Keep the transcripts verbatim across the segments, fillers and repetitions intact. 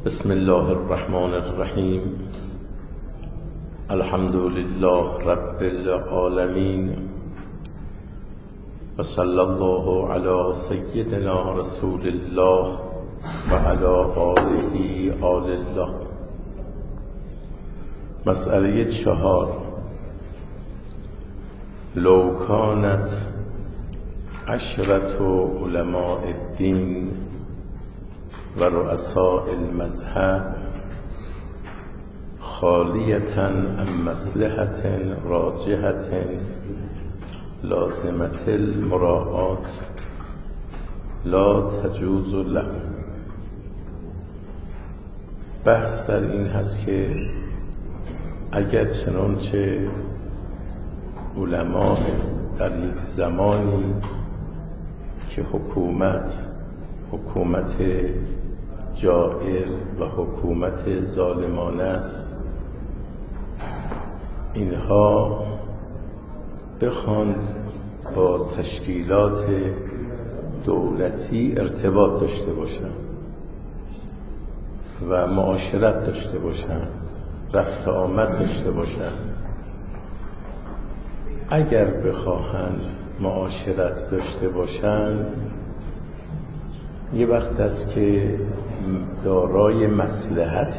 بسم الله الرحمن الرحیم. الحمد لله رب العالمین و صلی الله علی سیدنا رسول الله و علی آله آل الله. مسئله چهار: لو کانت عشرة علماء الدین و رؤساء المذهب خالیة عن مصلحة راجحة لازمة المراعاة لا تجوز له. بحث در این هست که اگر چنانچه علما در یک زمانی که حکومت حکومت جائر و حکومت ظالمانه است، اینها بخواند با تشکیلات دولتی ارتباط داشته باشند و معاشرت داشته باشند، رفت آمد داشته باشند، اگر بخواهند معاشرت داشته باشند، یه وقت است که دارای مصلحت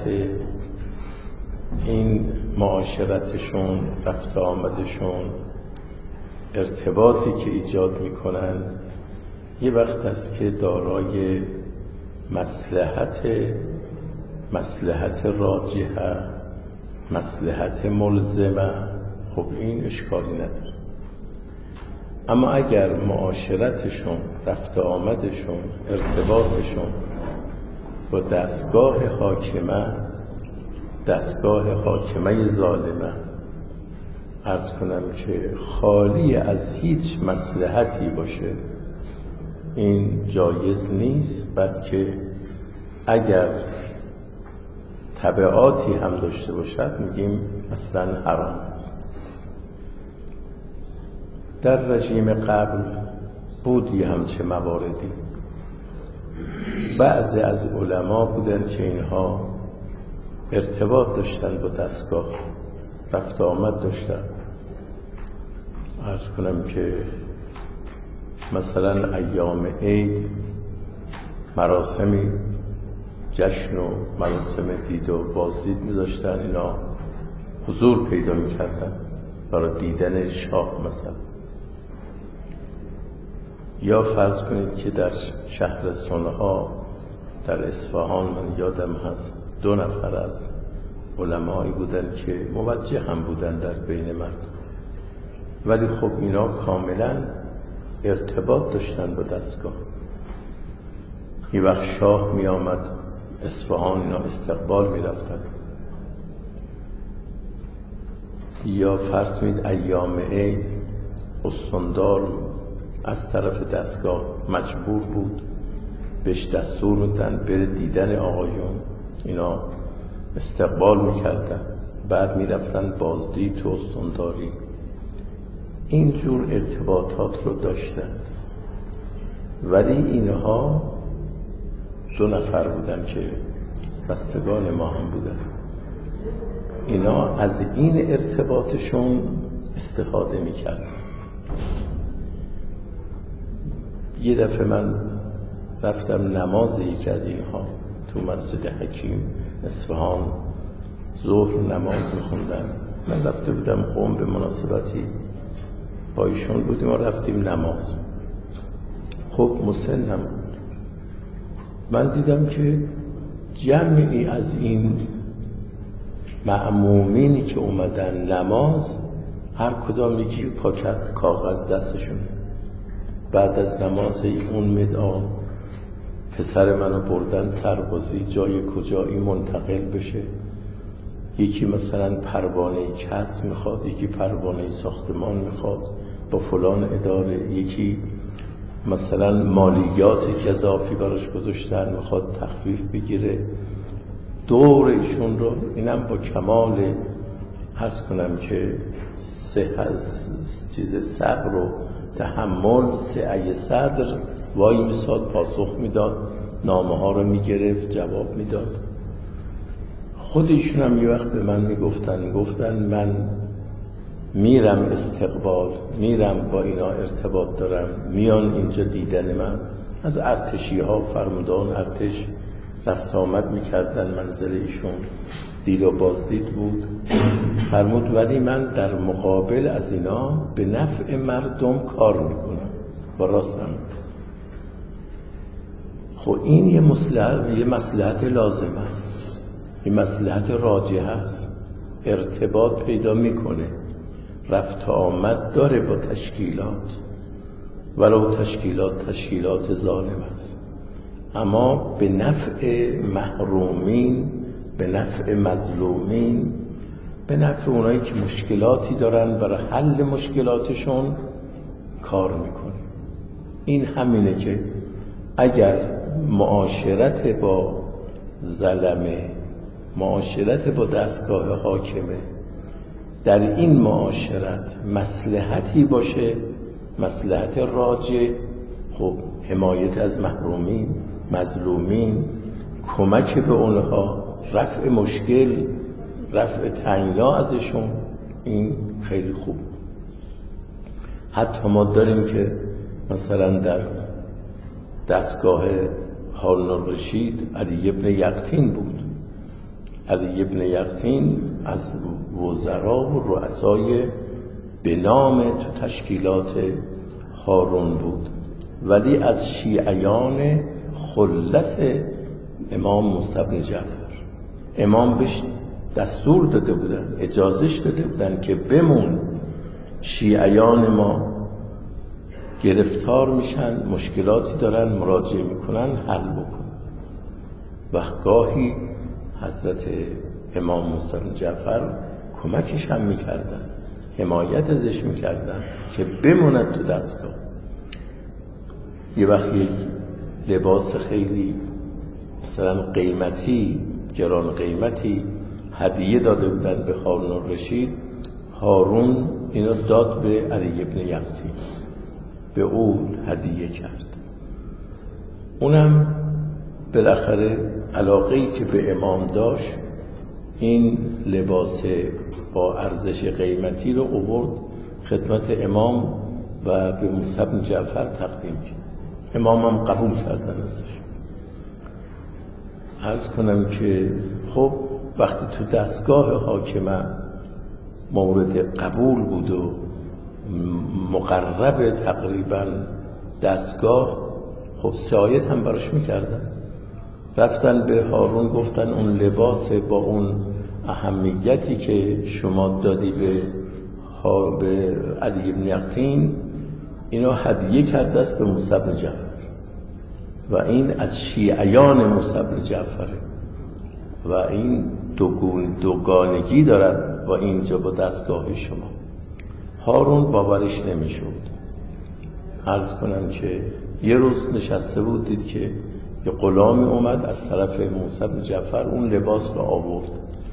این معاشرتشون، رفت آمدشون، ارتباطی که ایجاد میکنن، یه وقت است که دارای مصلحت مصلحت راجحه، مصلحت ملزمه. خب این اشکالی نداره. اما اگر معاشرتشون، رفت آمدشون، ارتباطشون با دستگاه حاکمه دستگاه حاکمه ظالمه، عرض کنم که خالی از هیچ مصلحتی باشه، این جایز نیست. بلکه اگر تبعاتی هم داشته باشد میگیم اصلا حرام است. در رژیم قبل بود یه همچه مواردی. بعضی از علما بودن که اینها ارتباط داشتن با دستگاه، رفت آمد داشتن. عرض کنم که مثلا ایام عید مراسمی، جشن و مراسم دید و بازدید می‌ذاشتن، اینا حضور پیدا می‌کردن برای دیدن شاه مثلا. یا فرض کنید که در شهر صنعا در اصفهان، من یادم هست دو نفر از علمایی بودن که موجه هم بودن در بین مردم، ولی خب اینا کاملا ارتباط داشتن با دستگاه. یه وقت شاه می آمد اصفهان، اینا استقبال می رفتن. یا فرض کنید ایام عید استاندار از طرف دستگاه مجبور بود، بهش دستور میدن بره دیدن آقایون، اینا استقبال میکردن، بعد میرفتن بازدید تو استانداری. اینجور ارتباطات رو داشتند. ولی اینها دو نفر بودن که بستگان ما هم بودن، اینا از این ارتباطشون استفاده میکردن. یه دفعه من رفتم نماز یکی از اینها تو مسجد حکیم اصفهان، ظهر نماز میخوندن. من رفته بودم قم به مناسبتی با ایشون بودیم و رفتیم نماز. خب مسنم بود. من دیدم که جمعی از این مأمومینی که اومدن نماز، هر کدام یکی پاکت کاغذ دستشون. بعد از نماز اون مدعا پسر منو بردن سربازی، جای کجایی منتقل بشه. یکی مثلا پروانه کسب میخواد، یکی پروانه ساختمان میخواد با فلان اداره، یکی مثلا مالیات گزافی براش گذاشتن میخواد تخفیف بگیره. دور ایشون رو، اینم با کمال عرض کنم که صحت چیز صبر و تحمل، سعی صدر وای میساد، پاسخ میداد، نامه ها رو میگرفت، جواب میداد. خودشون هم یه وقت به من میگفتن گفتن من میرم استقبال، میرم با اینا ارتباط دارم، میان اینجا دیدن من. از ارتشی ها فرمودان ارتش رفت آمد میکردن، منزل ایشون دید و بازدید بود. فرمود ولی من در مقابل از اینا به نفع مردم کار میکنم با راستم. خب این یه مصلحت یه مصلحت لازم است، یه مصلحت راجح است، ارتباط پیدا میکنه، رفت آمد داره با تشکیلات، ولو تشکیلات تشکیلات ظالم است، اما به نفع محرومین، به نفع مظلومین، به نفع اونایی که مشکلاتی دارن برای حل مشکلاتشون کار میکنه. این همینه که اگر معاشرت با ظلمه، معاشرت با دستگاه حاکمه، در این معاشرت مصلحتی باشه، مصلحت راجع، خب حمایت از محرومین، مظلومین، کمک به اونها، رفع مشکل، رفع تنگنا ازشون، این خیلی خوب. حتی ما داریم که مثلا در دستگاه هارون الرشید علی ابن یقطین بود. علی ابن یقطین از وزرا و رؤسای به نام تو تشکیلات هارون بود، ولی از شیعیان خلص امام موسی بن جعفر. امام بهش دستور داده بودن، اجازهش داده بودن که بمون، شیعیان ما گرفتار میشن، مشکلاتی دارن، مراجعه میکنن، حل بکن. و گاهی حضرت امام موسی بن جعفر کمکش هم میکردن، حمایت ازش میکردن که بموند تو دستگاه. یه وقت یک لباس خیلی مثلا قیمتی، گران قیمتی هدیه داده بودن به هارون الرشید. هارون اینو داد به علی ابن یقطین، به او هدیه کرد. اونم بالاخره علاقه‌ای که به امام داشت، این لباس با ارزش قیمتی رو آورد خدمت امام و به موسی بن جعفر تقدیم کرد. امام هم قبول کردن ازش. عرض کنم که خب وقتی تو دستگاه حاکمه مورد قبول بود و مقرب تقریبا دستگاه، خب سعایت هم براش میکردن. رفتن به هارون گفتن اون لباس با اون اهمیتی که شما دادی به به علی ابن یقطین، اینو هدیه کرده است به موسی بن جعفر و این از شیعیان موسی بن جعفره و این دوگانگی دارد با اینجا با دستگاه شما. هارون باورش نمیشد. عرض کنم که یه روز نشسته بود، دید که یه غلامی اومد از طرف موسی بن جعفر اون لباس رو آورد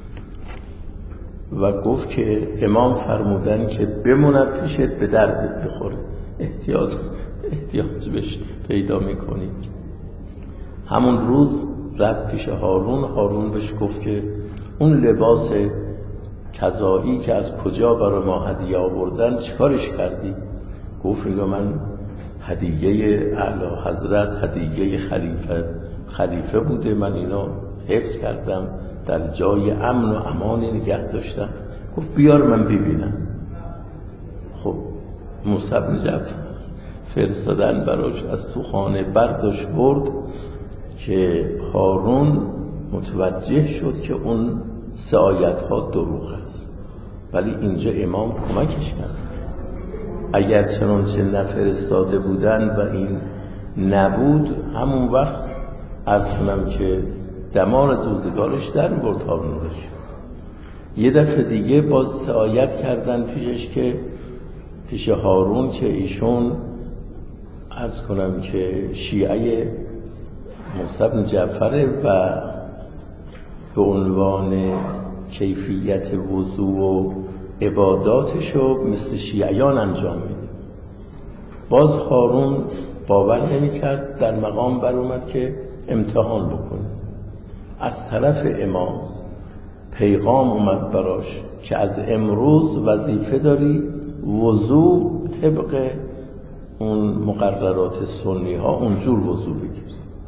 و گفت که امام فرمودن که بموند پیشت، به دردت بخوره، احتیاج احتیاج بهش پیدا میکنی. همون روز رفت پیش هارون. هارون بهش گفت که اون لباس کذایی که از کجا برای ما هدیه آوردن چیکارش کردی؟ گفت اینو من هدیه اعلی حضرت، هدیه خلیفه خلیفه بوده، من اینو حفظ کردم، در جای امن و امانی نگه داشتم. گفت بیار من ببینم. خب موسی بن جعفر فرستادن براش، از تو خانه برداشت برد که هارون متوجه شد که اون سه آیت ها دروغ است، ولی اینجا امام کمکش کرد. اگر چنانچه نفرستاده بودن و این نبود، همون وقت عرض کنم که دمار از روزگارش در می‌برد هارون الرشید. یه دفعه دیگه باز سه آیت کردن پیشش که پیش هارون که ایشون عرض کنم که شیعه موسی بن جعفر و به عنوان کیفیت وضوء و عباداتشو مثل شیعیان انجام میده. باز هارون باور نمی کرد، در مقام بر اومد که امتحان بکنه. از طرف امام پیغام اومد براش که از امروز وظیفه داری وضو طبق اون مقررات سنی ها اونجور وضو بگیر،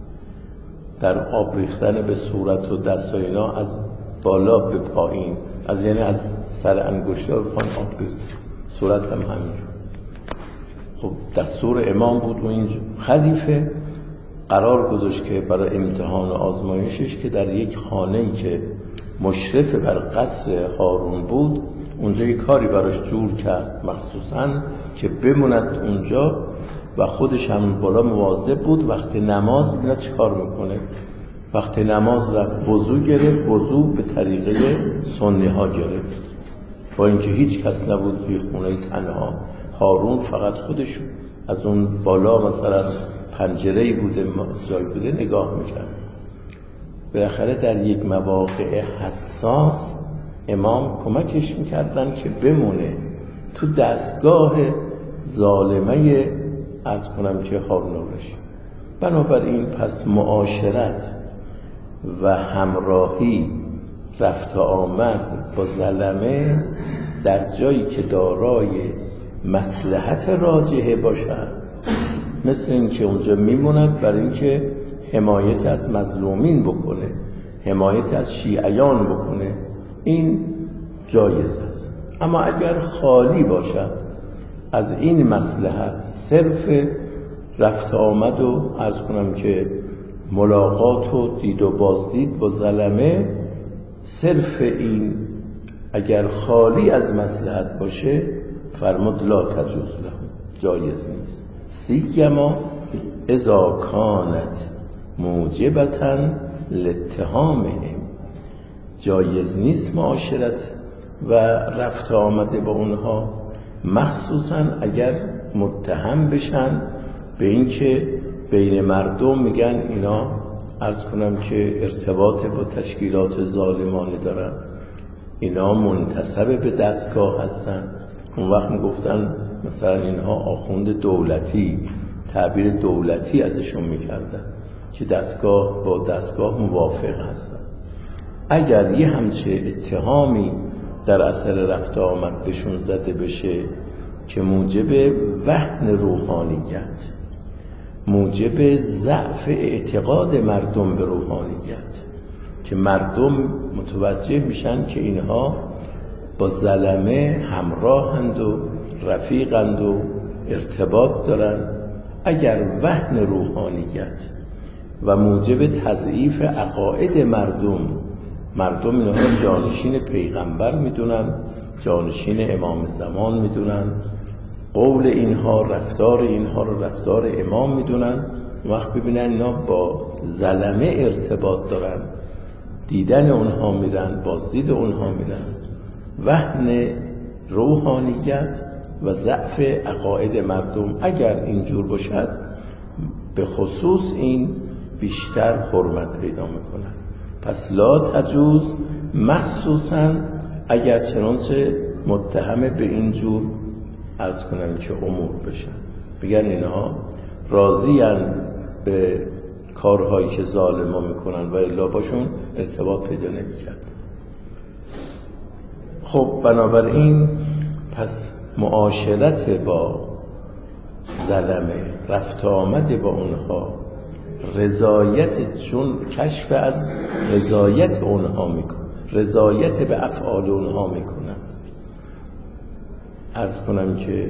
در آب ریختن به صورت و دست و اینا از بالا به پایین، از یعنی از سر انگشتا به پایین آب ریخت، صورت هم همینجور. خب دستور امام بود و این خلیفه قرار گذاشت که برای امتحان و آزمایشش که در یک خانه‌ای که مشرف بر قصر هارون بود اونجا یک کاری براش جور کرد مخصوصاً که بموند اونجا و خودش هم بالا مواظب بود. وقت نماز ببینید چه کار میکنه، وقت نماز رفت وضو گرفت، وضو به طریقه سنی ها گرفت، با اینکه هیچ کس نبود توی خونه تنها، هارون فقط خودش از اون بالا مثلا پنجره‌ای بوده جای بوده نگاه میکرد. بالاخره در یک مواقع حساس امام کمکش میکردن که بمونه تو دستگاه ظالمه از کنم که هارون الرشید. بنابراین پس معاشرت و همراهی رفت آمد با ظلمه در جایی که دارای مصلحت راجحه باشد، مثل این که اونجا میموند برای اینکه حمایت از مظلومین بکنه، حمایت از شیعیان بکنه، این جایز است. اما اگر خالی باشد از این مصلحت، صرف رفت آمد و عرض کنم که ملاقات و دید و بازدید با ظلمه، صرف این اگر خالی از مصلحت باشه فرمود لا تجوز لهم، جایز نیست. سیما اذا کانت موجبتا لاتهامهم، جایز نیست معاشرت و رفت آمده با اونها، مخصوصا اگر متهم بشن به این که بین مردم میگن اینا عرض کنم که ارتباط با تشکیلات ظالمانه دارن، اینا منتسب به دستگاه هستن. اون وقت میگفتن مثلا اینها آخوند دولتی، تعبیر دولتی ازشون میکردن که دستگاه با دستگاه موافق هستن. اگر یه همچه اتهامی در اثر رفت آمد بهشون زده بشه که موجب وهن روحانیت، موجب ضعف اعتقاد مردم به روحانیت، که مردم متوجه میشن که اینها با ظلمه همراهند و رفیقند و ارتباط دارن، اگر وهن روحانیت و موجب تضعیف عقاید مردم، مردم اینها جانشین پیغمبر میدونن، جانشین امام زمان میدونن، قول اینها رفتار اینها رو رفتار امام میدونن، وقت ببینن اینا با ظلمه ارتباط دارن، دیدن اونها میرن، بازدید اونها میرن، وهن روحانیت و ضعف عقاید مردم اگر اینجور باشد به خصوص این بیشتر حرمت پیدا میکنن. پس لا تجوز، مخصوصا اگر چنانچه متهم به اینجور عرض کنم که امور بشن، بگن اینها راضی‌اند به کارهایی که ظالما میکنن و الا باشون ارتباط پیدا نمیکرد. خب بنابراین پس معاشرت با ظلمه، رفت آمد با اونها، رضایت، چون کشف از رضایت اونها میکن، رضایت به افعال اونها میکنن. عرض کنم که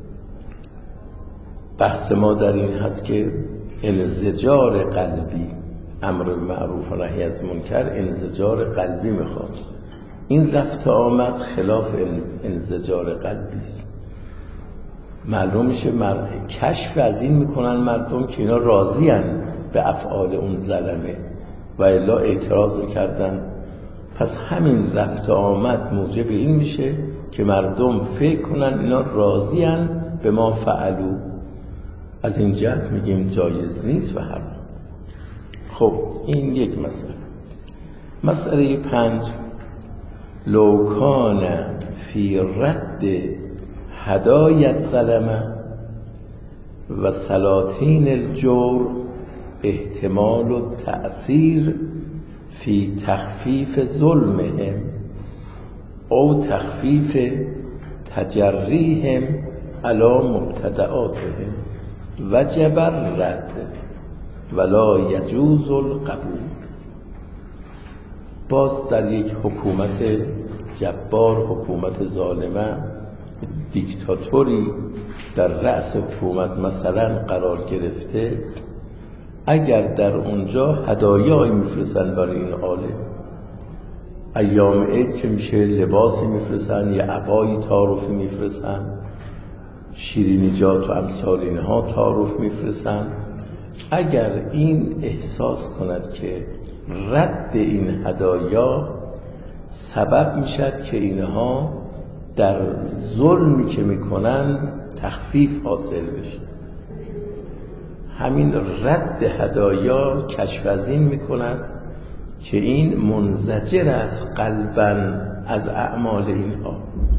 بحث ما در این هست که انزجار قلبی، امر معروف و نهی از منکر انزجار قلبی میخواد. این رفت آمد خلاف انزجار قلبی است. معلوم میشه مر... کشف از این میکنن مردم که اینا راضی ان به افعال اون ظلمه و الا اعتراض میکردن. پس همین رفت آمد موجب این میشه که مردم فکر کنن اینا راضی ان به ما فعلو. از این جهت میگیم جایز نیست و حرام. خب این یک مسئله. مسئله پنج، لو کان فی رد هدایت ظلمه و سلاطین الجور احتمال و تأثیر فی تخفیف ظلمهم او تخفیف تجریهم علی مبتدعاتهم وجب الرد ولا یجوز القبول. باز در یک حکومت جبار، حکومت ظالمه، دیکتاتوری در رأس حکومت مثلا قرار گرفته، اگر در اونجا هدایایی میفرستن برای این عالم، ایام عید که میشه لباسی میفرستن، یه عبایی تعارفی میفرستن، شیرینیجات و امثال اینها تعارف میفرستن، اگر این احساس کند که رد این هدایا سبب میشد که اینها در ظلمی که میکنند تخفیف حاصل بشه، همین رد هدایا کشف از این میکند که این منزجر است قلباً از اعمال اینها.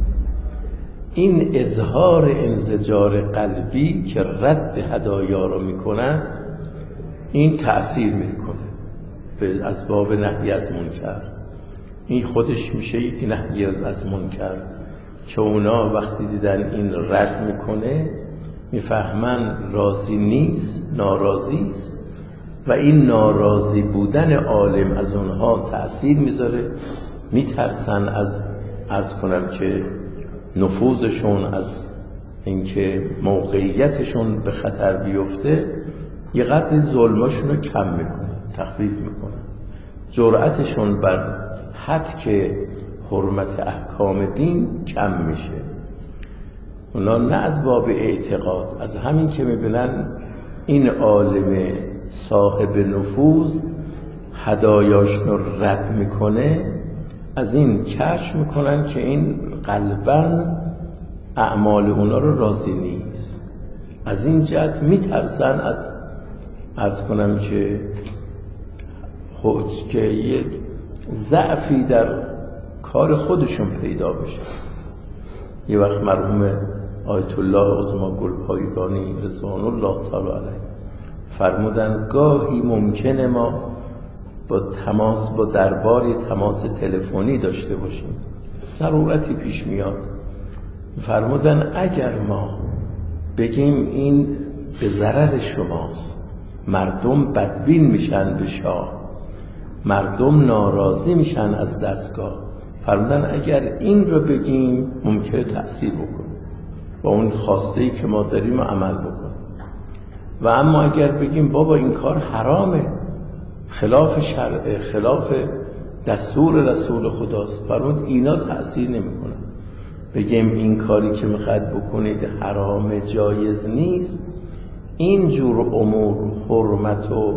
این اظهار انزجار قلبی که رد هدایا رو میکند، این تأثیر میکنه از باب نهی از منکر. این خودش میشه یک نهی از منکر که اونا وقتی دیدن این رد میکنه میفهمن راضی نیست، ناراضی است و این ناراضی بودن عالم از اونها تأثیر میذاره، میترسن از از کنم که نفوذشون، از اینکه موقعیتشون به خطر بیفته، یه قدر ظلمشون رو کم میکنه، تخفیف میکنه، جرأتشون بر حد که حرمت احکام دین کم میشه. اونا نه از باب اعتقاد، از همین که میبینن این عالم صاحب نفوذ هدایاشون رو رد میکنه، از این کشف میکنن که این قلباً اعمال اونا رو راضی نیست. از این جهت میترسن از از کنم که حج که یک ضعفی در کار خودشون پیدا بشه. یه وقت مرحوم آیت الله عظما گلپایگانی رضوان الله تعالی علیه فرمودن گاهی ممکنه ما با تماس با دربار تماس تلفنی داشته باشیم، ضرورتی پیش میاد. فرمودن اگر ما بگیم این به ضرر شماست، مردم بدبین میشن به شاه، مردم ناراضی میشن از دستگاه، فرمودن اگر این رو بگیم ممکنه تأثیر بکنه و اون خواسته‌ای که ما داریم عمل بکنه. و اما اگر بگیم بابا این کار حرامه، خلاف شرع، خلاف دستور رسول خداست، فرمود اینا تأثیر نمیکنه. بگیم این کاری که میخواد بکنید حرام، جایز نیست، این جور امور حرمت و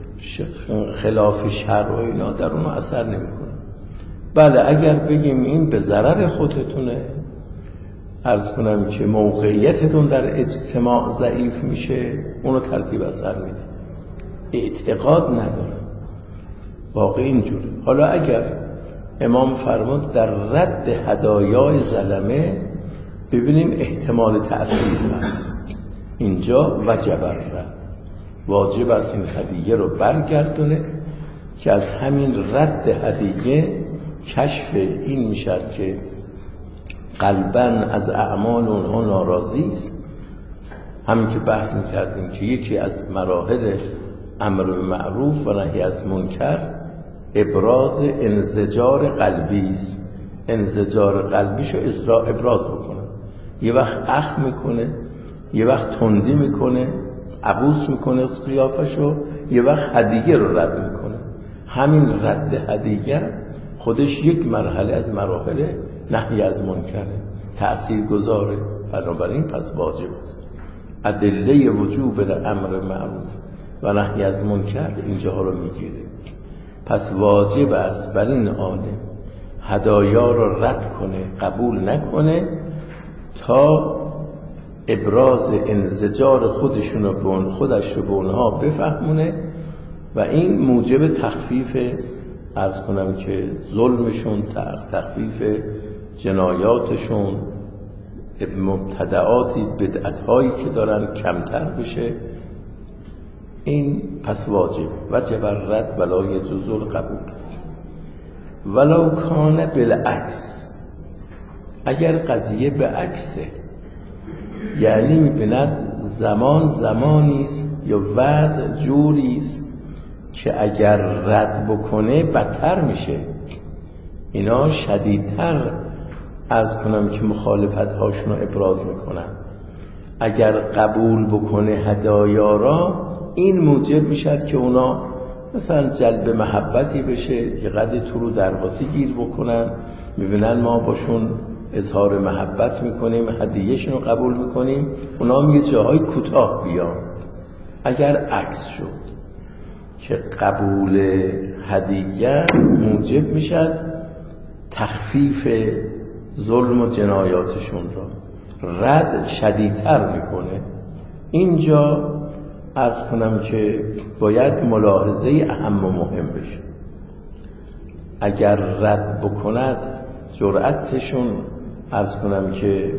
خلاف شرع و اینا در اون اثر نمیکنه. بله اگر بگیم این به ضرر خودتونه، عرض کنم که موقعیتتون در اجتماع ضعیف میشه، اونو ترتیب اثر میده. اعتقاد نداره، واقعی اینجوره. حالا اگر امام فرمود در رد هدایای ظلمه ببینیم احتمال تأثیر هست، اینجا وجب الرد، واجب است این هدیه رو برگردونه که از همین رد هدیه کشف این میشد که قلباً از اعمال اونها ناراضی است. همین که بحث میکردیم که یکی از مراحل امر به معروف و نهی از منکر ابراز انزجار قلبی است. انزجار قلبیشو ابراز بکنه، یه وقت اخ میکنه، یه وقت تندی میکنه، عبوس میکنه قیافشو، یه وقت هدیه رو رد میکنه. همین رد هدیه خودش یک مرحله از مراحل نهی از منکره، تأثیر گذاره. بنابراین پس واجب است. ادله وجوب امر معروف و نهی از منکر اینجاها رو میگیره. پس واجب است بر این عالم هدایا رو رد کنه، قبول نکنه، تا ابراز انزجار خودشون رو به خودش رو به اونها بفهمونه و این موجب تخفیف عرض کنم که ظلمشون، تخفیف جنایاتشون، مبتدعاتی بدعت‌هایی که دارن کمتر بشه. این پس واجب وجب الرد ولا یجوز القبول. ولو کان بالعکس، اگر قضیه به عکسه، یعنی می‌بیند زمان زمانیست یا وضع جوریست که اگر رد بکنه بدتر میشه، اینا شدیدتر از کنم که مخالفت هاشون رو ابراز میکنن. اگر قبول بکنه هدایا را، این موجب میشد که اونا مثلا جلب محبتی بشه، یه قدر تو رو درواسی گیر بکنن، میبینن ما باشون اظهار محبت میکنیم، هدیهشون رو قبول میکنیم، اونا هم یه جاهای کوتاه بیان. اگر عکس شد که قبول هدیه موجب میشد تخفیف ظلم و جنایاتشون را، رد شدیدتر میکنه. اینجا عرض کنم که باید ملاحظه اهم و مهم بشه. اگر رد بکند جرأتشون عرض کنم که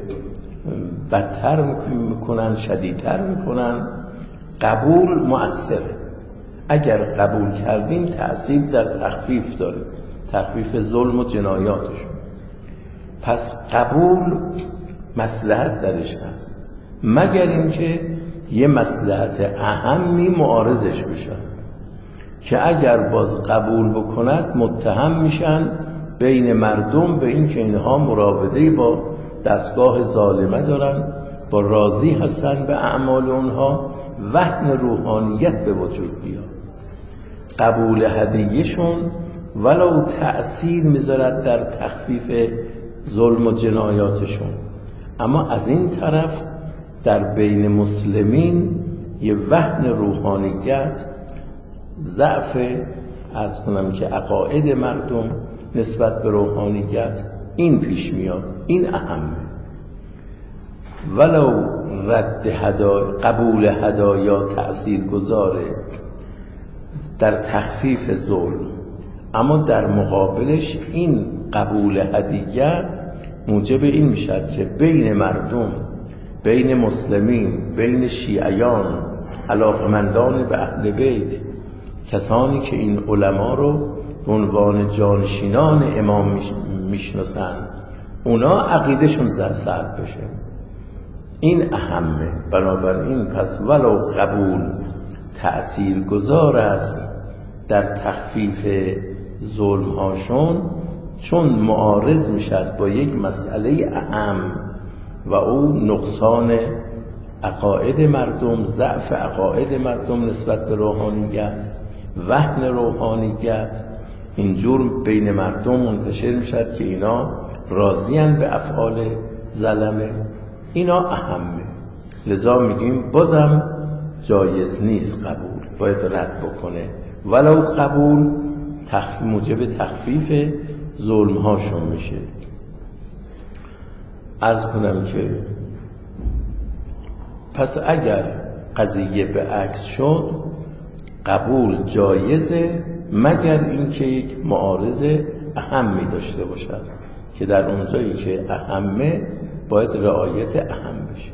بدتر میکنن، شدیدتر میکنن. قبول مؤثره، اگر قبول کردیم تأثیر در تخفیف داره، تخفیف ظلم و جنایاتشون. پس قبول مصلحت درش هست، مگر اینکه یه مصلحت اهمی معارضش بشن که اگر باز قبول بکند متهم میشن بین مردم به این که اینها مراوده با دستگاه ظالمه دارن، با راضی هستن به اعمال اونها، وهن روحانیت به وجود بیاد. قبول هدیهشون ولو تأثیر میذارد در تخفیف ظلم و جنایاتشون، اما از این طرف در بین مسلمین یه وهن روحانیت، ضعف عرض کنم که عقاید مردم نسبت به روحانیت، این پیش میاد. این اهمه. ولو رد هدایا، قبول هدایا تأثیر گذاره در تخفیف ظلم، اما در مقابلش این قبول هدیه موجب این میشد که بین مردم، بین مسلمین، بین شیعیان، علاقمندان به اهل بیت، کسانی که این علما رو به عنوان جانشینان امام میشناسن، اونا عقیدشون سلب بشه. این اهمه. بنابراین پس ولو قبول تأثیر گذار است در تخفیف ظلم هاشون، چون معارض میشد با یک مسئله اهم و او نقصان عقاید مردم، ضعف عقاید مردم نسبت به روحانیت، وهن روحانیت، اینجور بین مردم منتشر میشد که اینا راضیان به افعال ظلمه. اینا اهمه. لذا میگیم بازم جایز نیست قبول، باید رد بکنه. ولو قبول تخفیف موجب تخفیف ظلم هاشون میشه. عرض کنم که پس اگر قضیه به عکس شد قبول جایزه، مگر اینکه یک معارض اهمی داشته باشد که در اونجایی که اهمه باید رعایت اهم بشه.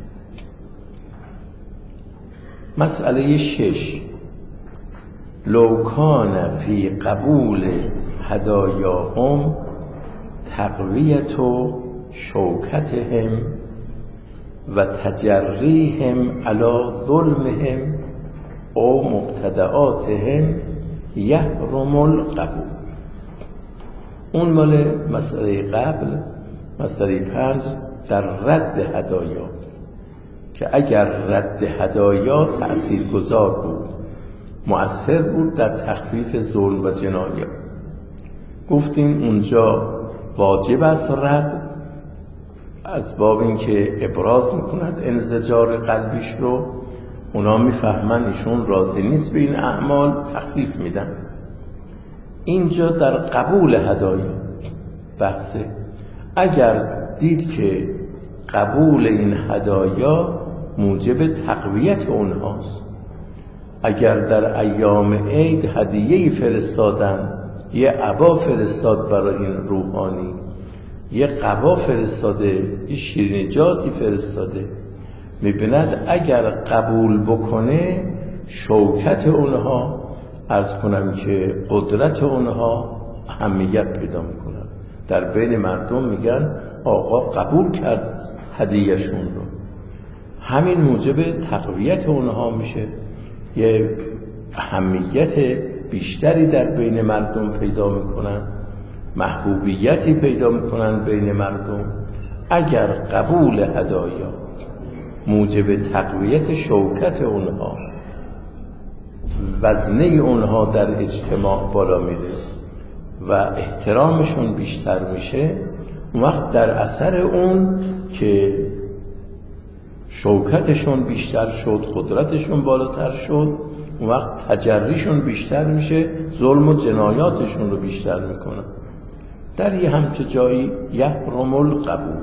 مسئله شش، لو کان فی قبول هدایاهم تقویت شوکتهم و تجریهم علی ظلمهم او مبتدعاتهم یحرم القبول. اون مال مسئله قبل، مسئله پنج در رد هدایا، که اگر رد هدایا تأثیر گذار بود، مؤثر بود در تخفیف ظلم و جنایات، گفتیم اونجا واجب است رد، از باب این که ابراز میکند انزجار قلبیش رو، اونا میفهمن ایشون راضی نیست به این اعمال، تخفیف میدن. اینجا در قبول هدایا بحثه. اگر دید که قبول این هدایا موجب تقویت اونهاست، اگر در ایام عید هدیه‌ای فرستادن، یه عبا فرستاد برای این روحانی، یه قبا فرستاده، یه شیرینیجاتی فرستاده، میبیند اگر قبول بکنه شوکت اونها، عرض کنم که قدرت اونها اهمیت پیدا میکنن. در بین مردم میگن آقا قبول کرد هدیهشون رو، همین موجب تقویت اونها میشه، یه اهمیت بیشتری در بین مردم پیدا میکنن، محبوبیتی پیدا میکنن بین مردم. اگر قبول هدایا موجب تقویت شوکت اونها، وزنه اونها در اجتماع بالا میره و احترامشون بیشتر میشه، اون وقت در اثر اون که شوکتشون بیشتر شد، قدرتشون بالاتر شد، اون وقت تجریشون بیشتر میشه، ظلم و جنایاتشون رو بیشتر میکنن. در یه همچه جایی یحرم القبول،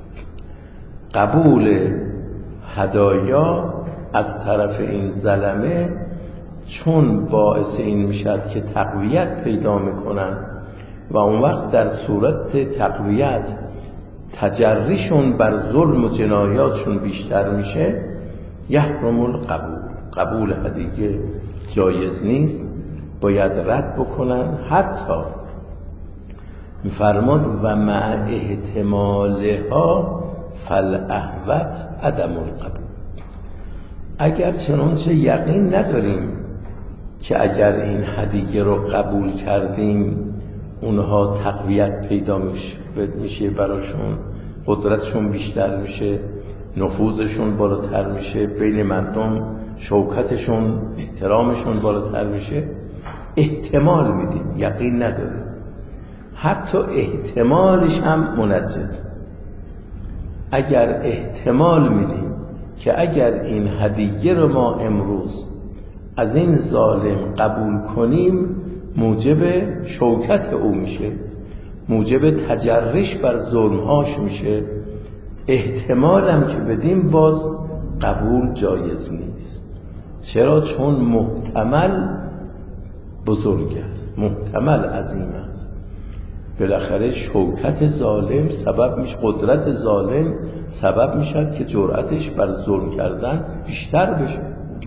قبول هدایا از طرف این ظلمه چون باعث این میشد که تقویت پیدا میکنن و اون وقت در صورت تقویت تجریشون بر ظلم و جنایاتشون بیشتر میشه، یحرم القبول، قبول هدیه جایز نیست، باید رد بکنن. حتی میفرماد و مع احتمالها فالاحوط عدم القبول. اگر چنانچه یقین نداریم که اگر این هدیه رو قبول کردیم اونها تقویت پیدا میشه براشون، قدرتشون بیشتر میشه، نفوذشون بالاتر میشه، بین مردم شوکتشون، احترامشون بالاتر میشه، احتمال میدیم، یقین نداریم. حتی احتمالش هم منجز. اگر احتمال میدیم که اگر این هدیه رو ما امروز از این ظالم قبول کنیم موجب شوکت او میشه، موجب تجرش بر ظلمهاش میشه، احتمالم که بدیم باز قبول جایز نیست. چرا؟ چون محتمل بزرگ است، محتمل عظیم است. بالاخره شوکت ظالم سبب میشه، قدرت ظالم سبب میشد که جرأتش بر ظلم کردن بیشتر بشه.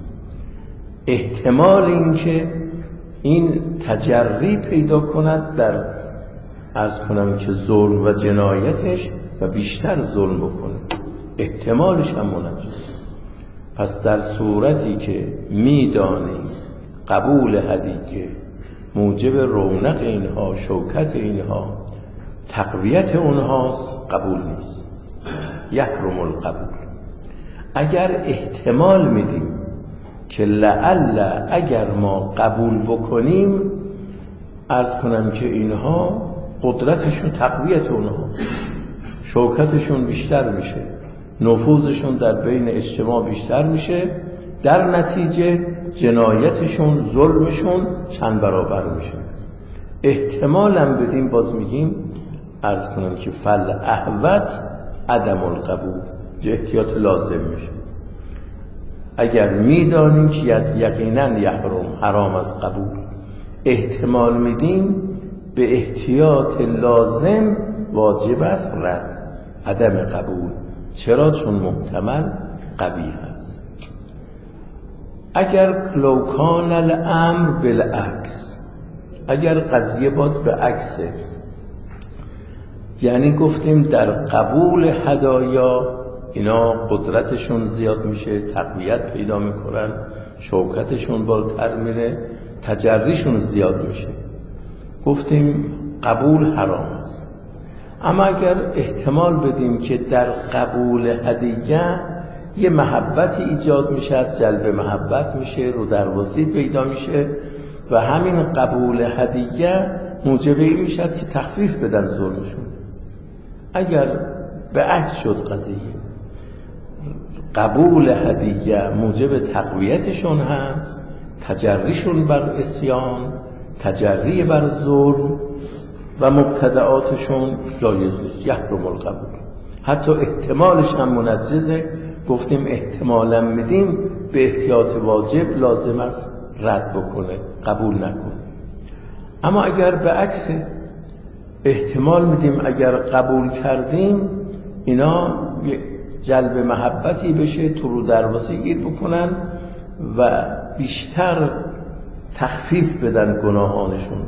احتمال این که این تجری پیدا کند در عرض کنم که ظلم و جنایتش و بیشتر ظلم بکنه، احتمالش هم منجز. پس در صورتی که میدانیم قبول هدیه موجب رونق اینها، شوکت اینها، تقویت اونهاست، قبول نیست، یحرم القبول. اگر احتمال میدیم که لعل اگر ما قبول بکنیم عرض کنم که اینها قدرتشون، تقویت اونها، شوکتشون بیشتر میشه، نفوذشون در بین اجتماع بیشتر میشه، در نتیجه جنایتشون، ظلمشون چند برابر میشه. احتمالم بدیم باز میگیم عرض کنم که فل احوط عدم القبول، احتیاط لازم میشه. اگر میدانیم که یقینا یحرم، حرام از قبول، احتمال میدیم، به احتیاط لازم واجب است رد، عدم قبول. چرا؟ چون محتمل قوی هست. اگر لوکان الامر بالعکس، اگر قضیه باز به عکسه، یعنی گفتیم در قبول هدایا اینا قدرتشون زیاد میشه، تقویت پیدا میکنن، شوکتشون بالاتر میره، تجریشون زیاد میشه، گفتیم قبول حرام است. اما اگر احتمال بدیم که در قبول هدیه یه محبتی ایجاد میشه، جلب محبت میشه، رو درواسی پیدا میشه و همین قبول هدیه موجب این میشه که تخفیف بدن ظلمشون. اگر به عکس شد قضیه، قبول هدیه موجب تقویتشون هست، تجریشون بر عصیان، تجری بر ظلم و مبتدعاتشون جایز نیست، یحرم القبول. حتی احتمالش هم منجزه، گفتیم احتمالا میدیم، به احتیاط واجب لازم است رد بکنه، قبول نکنه. اما اگر به عکس احتمال میدیم اگر قبول کردیم اینا جلب محبتی بشه، تو رو درواسی گیر بکنن و بیشتر تخفیف بدن گناهانشون رو،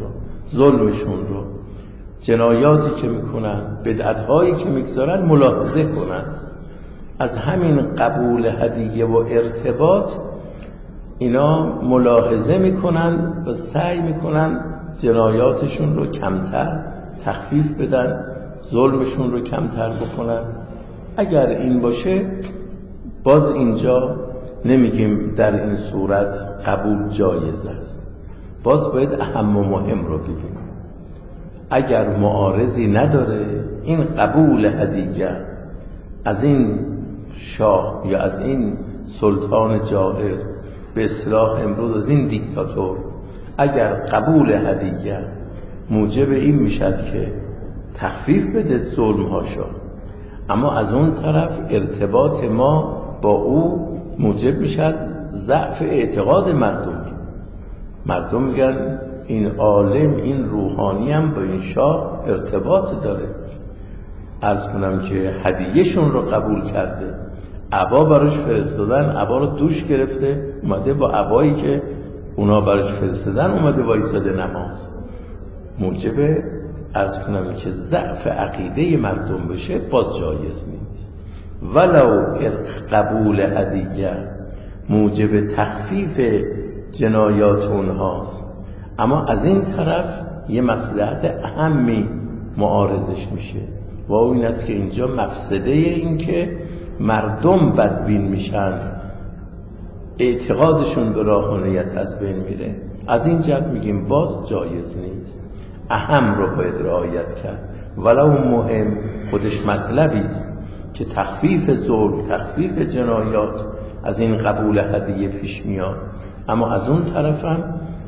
ظلمشون رو، جنایاتی که میکنن، بدعت‌هایی که میگذارن ملاحظه کنن. از همین قبول هدیه و ارتباط اینا ملاحظه میکنن و سعی میکنن جنایاتشون رو کمتر تخفیف بدن، ظلمشون رو کمتر بکنن. اگر این باشه باز اینجا نمیگیم در این صورت قبول جایز است، باز باید اهم و مهم رو بگیم. اگر معارضی نداره این قبول هدیه از این شاه یا از این سلطان جائر، به اصطلاح امروز از این دیکتاتور، اگر قبول هدیه موجب این میشد که تخفیف بده ظلم‌هاشو، اما از اون طرف ارتباط ما با او موجب میشد ضعف اعتقاد مردم. مردم میگن این عالم، این روحانی هم با این شاه ارتباط داره. عرض کنم که هدیهشون رو قبول کرده، عبا براش فرستادن، عبا رو دوش گرفته، اومده با عبایی که اونا براش فرستادن اومده وایساده نماز. موجب عرض کنم که ضعف عقیده مردم بشه باز جایز نیست. ولو قبول هدیه موجب تخفیف جنایات اونهاست، اما از این طرف یه مصلحت اهمی معارضش میشه و این است که اینجا مفسده این که مردم بدبین میشن، اعتقادشون به روحانیت از بین میره. از این جهت میگیم باز جایز نیست، اهم رو باید رعایت کرد. ولو مهم خودش مطلبی است که تخفیف ظلم، تخفیف جنایات از این قبول هدیه پیش میاد، اما از اون طرف هم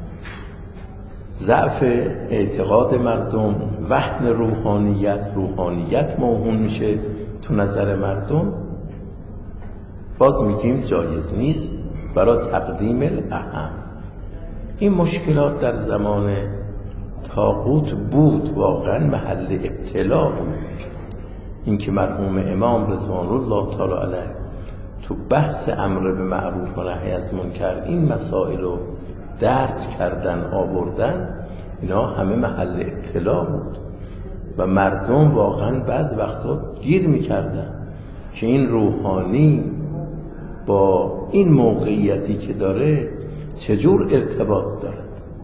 ضعف اعتقاد مردم، وهن روحانیت، روحانیت موهون میشه تو نظر مردم، باز میگیم جایز نیست برای تقدیم الاهم. این مشکلات در زمان طاغوت بود، واقعا محل ابتلا بود. این که مرحوم امام رضوان الله تعالی علیه تو بحث امر به معروف و نهی از منکر این مسائل رو درد کردن، آوردن، اینا همه محل ابتلا بود و مردم واقعا بعض وقتا گیر میکردن که این روحانی با این موقعیتی که داره چجور ارتباط دارد.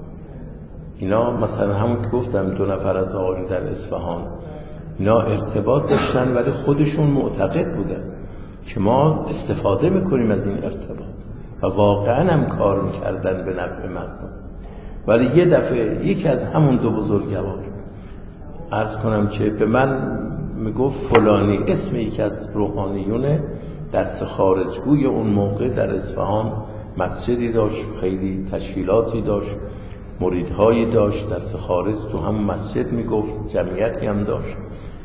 اینا مثلا همون که گفتم دو نفر از آقایون در اصفهان، اینا ارتباط داشتن ولی خودشون معتقد بودن که ما استفاده میکنیم از این ارتباط و واقعا هم کار میکردن به نفع مردم. ولی یه دفعه یکی از همون دو بزرگوار عرض کنم که به من میگفت فلانی، اسم یکی از روحانیون درس خارجگوی اون موقع در اصفهان، مسجدی داشت، خیلی تشکیلاتی داشت، مریدهایی داشت، درس خارج تو همون مسجد میگفت، جمعیتی هم داشت.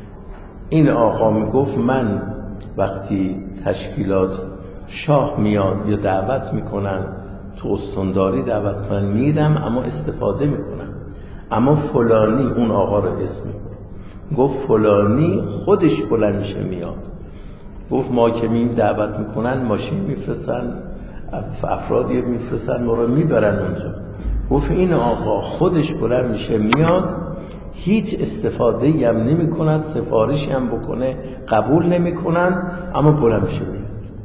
این آقا میگفت من وقتی تشکیلات شاه میاد یا دعوت میکنن، تو استانداری دعوت کنن میرم اما استفاده میکنم، اما فلانی، اون آقا رو اسم گفت فلانی خودش بلند میشه میاد. گفت ما که می دعوت میکنن ماشین میفرستن، افرادی میفرستن ما رو میبرن اونجا. گفت این آقا خودش بلند میشه میاد، هیچ استفاده‌ای هم نمی کند، سفارشی هم بکنه قبول نمی کنن، اما بلند میشه میاد.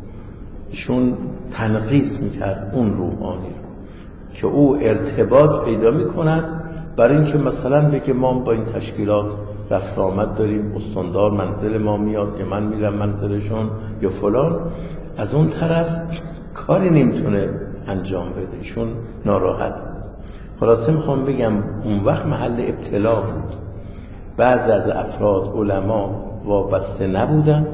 ایشون تنقیص میکرد اون روحانی رو که او ارتباط پیدا میکند، برای اینکه مثلا بگه ما با این تشکیلات رفت آمد داریم، استاندار منزل ما میاد یا من میرم منزلشون یا فلان، از اون طرف کاری نمیتونه انجام بده، ایشون ناراحت. خلاصه میخوام بگم اون وقت محل ابتلا بود. بعضی از افراد علما وابسته نبودن.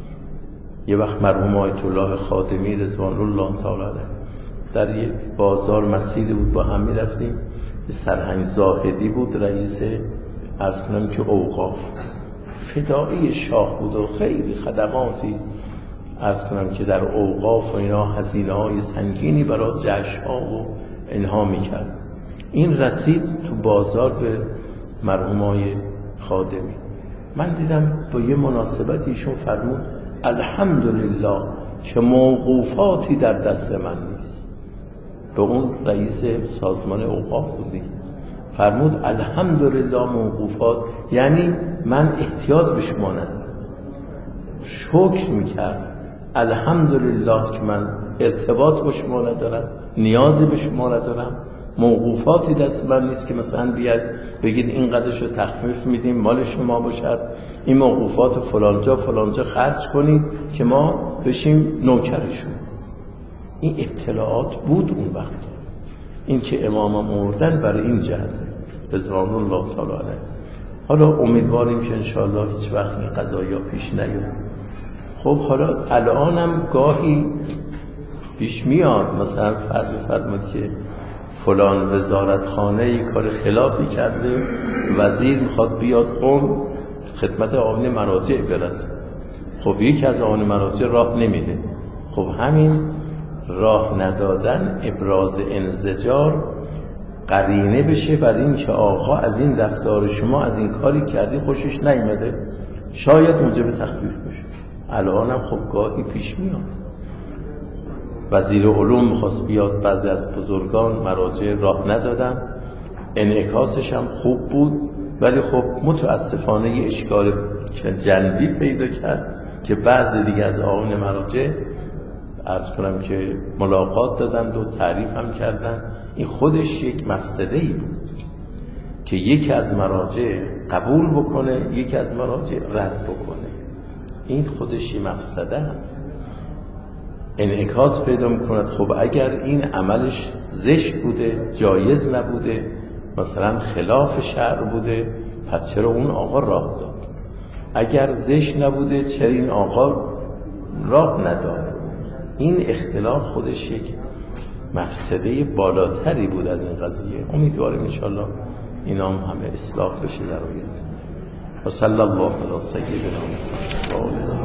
یه وقت مرحوم آیت الله خادمی رضوان الله تعالی علیه در یک بازار مسیری بود، با هم میرفتیم، سرهنگ زاهدی بود رئیس، عرض کنم که اوقاف، فدایی شاه بود و خیلی خدماتی عرض کنم که در اوقاف و اینا هزینه های سنگینی برای جشن ها و اینها میکرد. این رسید تو بازار به مرحوم های خادمی. من دیدم با یه مناسبتی ایشون فرمود الحمدلله که موقوفاتی در دست من نیست. به اون رئیس سازمان اوقاف بود دیگه. فرمود الحمدلله موقوفات، یعنی من احتیاج به شما ندارم. شکر میکرد الحمدلله که من ارتباط با شما ندارم، نیازی به شما ندارم، موقوفاتی دست من نیست که مثلا بیاد بگید این قدرشو تخفیف میدیم مال شما باشد، این موقوفات فلانجا فلانجا خرج کنید که ما بشیم نوکرشون. این ابتلاعات بود اون وقت. این که امامم آوردن برای این جهت رضوان الله تعالی علیه. حالا امیدواریم که انشاءالله هیچ وقت این قضایا پیش نیاد. خب حالا الانم گاهی پیش میاد، مثلا فرض بفرمایید که فلان وزارتخانه یک کار خلافی کرده، وزیر میخواد بیاد قم خدمت آقایون مراجع برسه. خب یکی از آقایون مراجع راه نمیده. خب همین راه ندادن ابراز انزجار قرینه بشه بر این که آقا از این رفتار شما از این کاری کردی خوشش نیامده، شاید موجب تخفیف بشه. الانم خب گاهی پیش میاد وزیر علوم میخواست بیاد، بعضی از بزرگان مراجع راه ندادن، انعکاسش هم خوب بود، ولی خب متاسفانه یه اشکال جنبی پیدا کرد که بعضی دیگه از آقایون مراجع عرض کنم که ملاقات دادن و تعریف هم کردن. این خودش یک مفسده‌ای بود که یکی از مراجع قبول بکنه یکی از مراجع رد بکنه. این خودش یک مفسده است، انعکاس پیدا میکند. خب اگر این عملش زشت بوده، جایز نبوده، مثلا خلاف شرع بوده، پس چرا اون آقا راه داد؟ اگر زشت نبوده چرا این آقا راه نداد؟ این اختلاف خودش یک مفسده بالاتری بود از این قضیه. امیدواریم انشاءالله اینا هم همه اصلاح بشه در آینده. و صلی الله علی سیدنا محمد.